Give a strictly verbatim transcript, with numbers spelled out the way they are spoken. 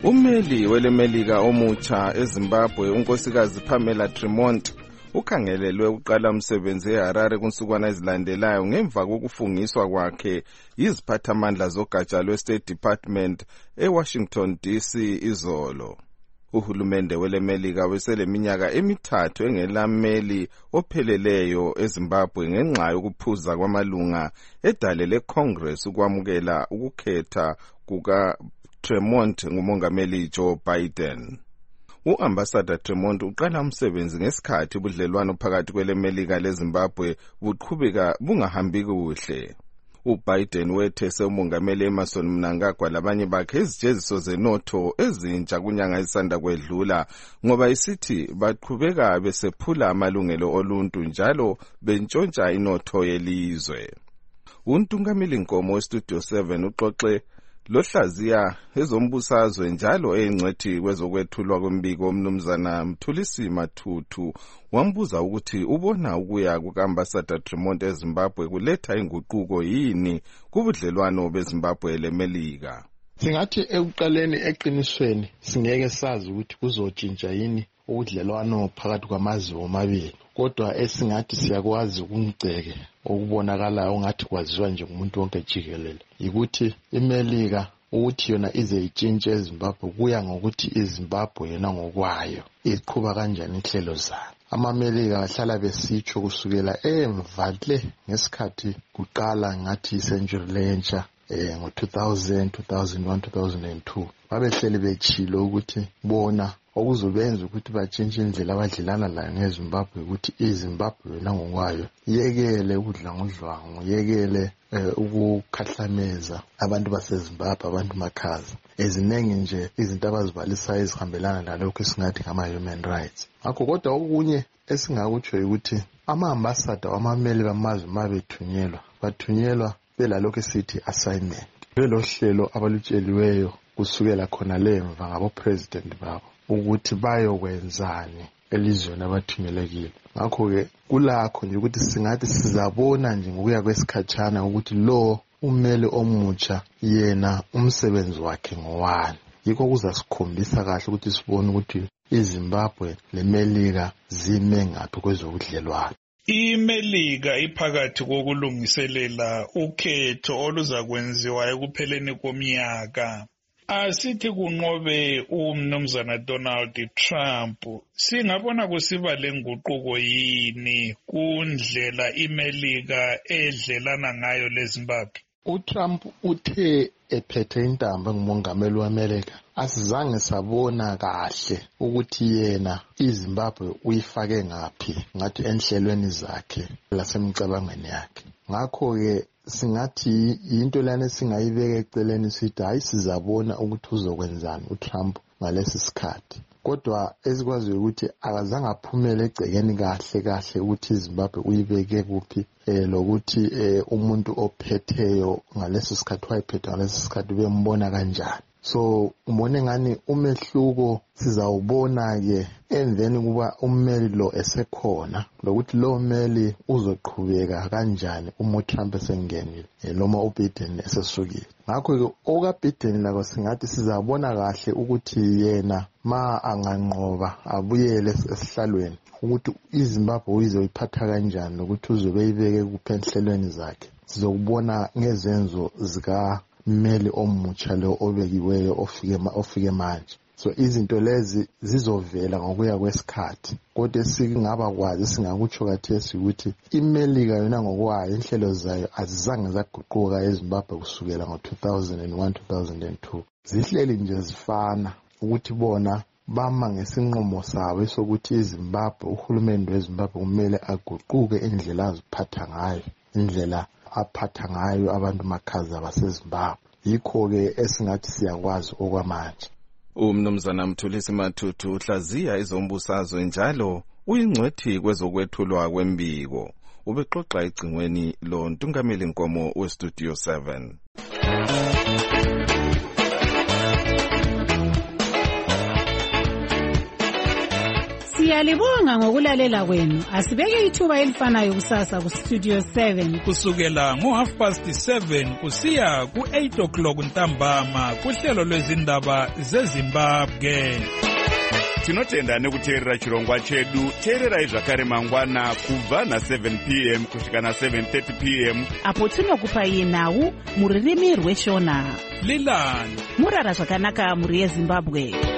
Ummeli welemelika omutsha eZimbabwe unkosikazi Pamela Tremont ukhangelelwe uqala umsebenzi eHarare kunsukwana ezilandelayo ngemva kokufungiswa kwakhe yiziphathamandla zogatsha lwe-State Department eWashington D C izolo. Uhulumende welemelika weseleminyaka emithathu engelammeli opheleleyo eZimbabwe ngenxa yokuphuza kwamalunga edale leCongress ukwamukela ukukhetha kuka Tremont ngumongameli Joe Biden. U-Ambassador Tremont uqala umsebenzi ngesikhathi ubudlelwano phakathi kwelemelika leZimbabwe buqhubeka bungahambi kuhle. UBiden wethese umongameli Emmerson Mnangagwa labanye bakhe izijeziso zenotho ezintsha kunyanga isanda kwedlula ngoba isithi baqhubeka besephula amalungelo oluntu njalo bentshontsha inotho yelizwe. Untungameli Nkomo weStudio seven uxoxe lohlaziya ezombusazwe njalo eyingcwethi kwezokwethulwa kwembiko umnumzana Mthulisi Mathuthu wambuza ukuthi ubona ukuya kuka-Ambassador Tremont eZimbabwe kuletha inguquko yini kubudlelwano beZimbabwe lemelika. Singathi ekuqaleni eqinisweni singeke sazi ukuthi kuzotshintsha yini ubudlelwano phakathi kwamazwe omabili, kodwa esingathi siyakwazi ukungceke okubonakalayo ongathi kwaziwa nje ngumuntu wonke jikelele yikuthi imelika ukuthi yona ize itshintshe eZimbabwe kuya ngokuthi iZimbabwe yona ngokwayo iqhubeka kanjani inhlelo zayo. Amamelika ahlala besitsho kusukela emva le ngesikhathi kuqala ngathi icentury lentsha eh ngo two thousand, two thousand one, two thousand two babehleli bechilo ukuthi bona okuzobenza ukuthi batshintshe indlela abadlelana layo ngeZimbabwe ukuthi iZimbabwe yona ngokwayo yekele ukudla ngodlwangu, yekele ukukhahlameza abantu baseZimbabwe, abantu makhaza. Eziningi nje izinto abazibalisa ezihambelana nalokho esingathi ngama human rights. Ngakho kodwa okunye esingakutsho ukuthi ama-ambassador wamameli bamazwe mabethunyelwa bathunyelwa belalokho esithi assignment, belohlelo abalutsheliweyo kusukela khona lemva ngabo-president babo ukuthi bayokwenzani elizweni abathunyelekile. Ngakho-ke kulakho nje ukuthi singathi sizabona nje ngokuya kwesikhatshana ukuthi lo umeli omutsha yena umsebenzi wakhe ngowani. Yikho kuzasikhombisa kahle ukuthi sibone ukuthi iZimbabwe lemelika zime ngaphi kwezobudlelwano. IMelika iphakathi kokulungiselela ukhetho oluzakwenziwa ekupheleni komnyaka. Asithi kunqobe umnumzana Donald Trump, singabona kusiba lenguquko yini kundlela iMelika edlelana ngayo leZimbabwe? UTrump uthe ephethe intamba ngumongameli wAmerika asizange sabona kahle ukuthi yena iZimbabwe uyifake ngaphi ngathi enhlelweni zakhe lasemicabangweni yakhe. Ngakho-ke singathi into lana singayibeka eceleni sithi hayi sizabona ukuthi uzokwenzani uTrump ngalesi sikhathi, kodwa esikwaziyo ukuthi akazange aphumele egcekeni kahle kahle ukuthi iZimbabwe uyibeke kuphi eh lokuthi eh umuntu ophetheyo ngalesi sikhathi wayephethe ngalesi sikhathi bembona kanjani. So umbone ngani umehluko sizawubona ke emveni kuba ummeli lo esekhona lokuthi lo mmeli uzoqhubeka kanjani uma uTrump esengenile noma uBiden esesukile. Ngakho ke okaBiden lako singathi sizabona kahle ukuthi yena ma anganqoba abuyele esihlalweni ukuthi iZimbabwe uyizoyiphatha kanjani nokuthi uzobe ibeke kuphenhlelweni zakhe. Sizokubona ngezenzo zika mmeli omutsha lo obekiweyo ofike ofike manje. So izinto lezi zizovela ngokuya kwesikhathi, kodwa singaba kwazi singakutsho kathesi ukuthi iMelika yona ngokwayo inhlelo zayo azizange zaguquka eZimbabwe kusukela ngo two thousand one, two thousand two. Zihleli nje zifana ukuthi bona bama ngesinqumo sabo sokuthi iZimbabwe uhulumende weZimbabwe kumele aguquke indlela aziphatha ngayo, indlela aphatha ngayo abantu makhaza baseZimbabwe. Yikho-ke esingathi siyakwazi okwamanje. Umnumzana Mthulisi Mathuthu uhlaziya izombusazwe njalo uyingcwethi kwezokwethulwa kwembiko. Ubexoxa egcingweni lo Ntungameli Nkomo weStudio seven. Siyalibonga ngokulalela kwenu. Asibeke ithuba elifanayo kusasa ku Studio seven. Kusukela ngo half past seven kusiya ku eight o'clock ntambama kuhlelo lwezindaba zeZimbabwe. Tinotenda nekuteerera chirongwa chedu. Teererai zvakare mangwana kubva na seven p m kusvika na seven thirty p m apo tinokupai nhau mururimi rweshona. Lilani murara zvakanaka muri yeZimbabwe.